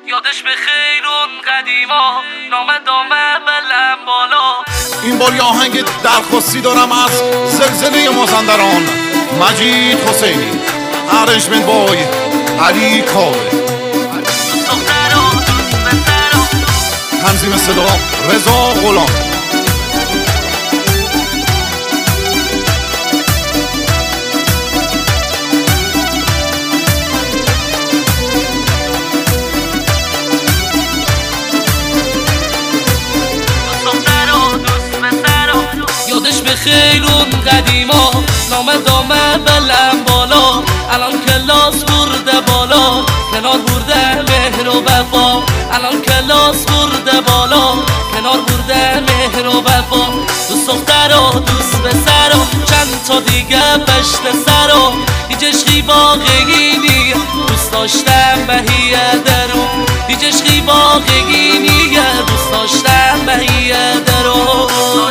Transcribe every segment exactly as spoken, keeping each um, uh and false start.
یادش به خیر اون قدیما نامه دامه بلم بالا. این بار یه آهنگ درخواستی دارم از زلزله مازندران، مجید حسینی، ارنجمنت بای علی کاوه، تنظیم صدا رضا غلام. یادش به خیر اون قدیما نامه دامه بلم بالا. الان کلاس برده بالا، کنار برده مهر و وفا. الان کلاس برده بالا، کنار برده مهر و وفا. دوست دختر و دوست پسر و چند تا دیگه پشت سر و هیچ عشقی واقعی نیه، دوست داشتم بهیه درو. هیچ عشقی واقعی نیه، دوست داشتم بهیه درو.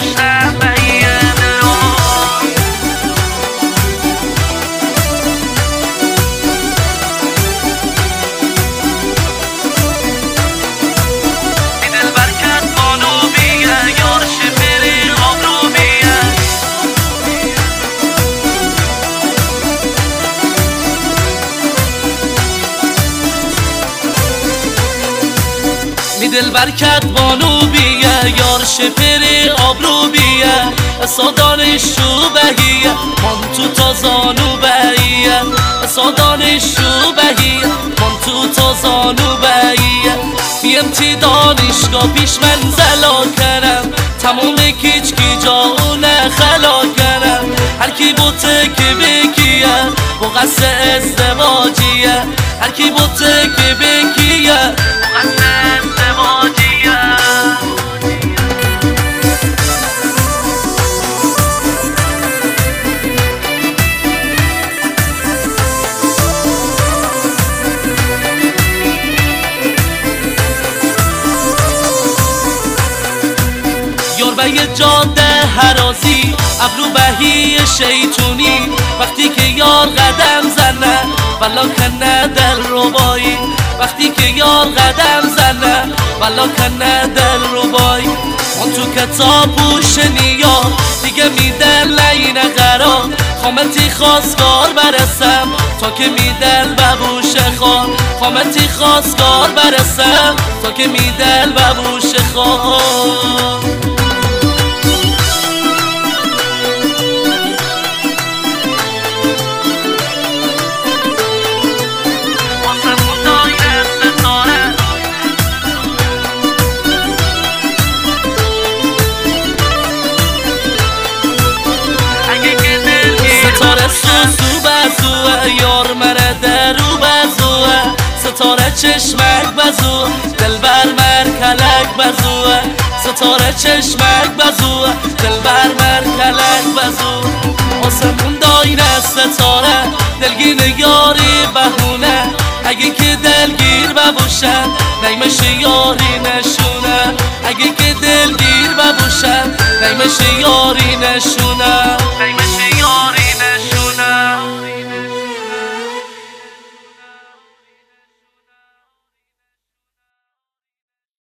دل برکت بانو بیه یار شپر آبرو بیه. سادانش شو بهیه من تو تازانو بهیه. سادانش شو بهیه من تو تازانو بهیه. میم تی دانشگاه پیش منزلا کنم، تمام کیچ کی جاونه خلا کنم. هر کی بوته که بکیه با قصد ازدواجیه. هر کی بوته که بکیه با قصد ازدواجیه. یار به یه جاده هرازی ابرو بهی شیطونی. وقتی که یار قدم زنه ولا کنه دل ربایی. وقتی که یار قدم زنه ولا کنه دل ربایی. من تو کتاب و شنیا دیگه میدن لینه قرار. خامتی خواستگار برسم تا که میدل ببوش خان. خامتی خواستگار برسم تا که میدل ببوش خان. یار مره درو بزوه ستاره چشمک بزوه دل بر مر کلک بزوه. ستاره چشمک بزوه دل بر مر کلک بزوه. آسمون داینه ستاره دلگیر یاری بهونه. اگه که دلگیر ببوشن نیمش یاری نشونه. اگه که دلگیر ببوشن نیمش یاری نشونه.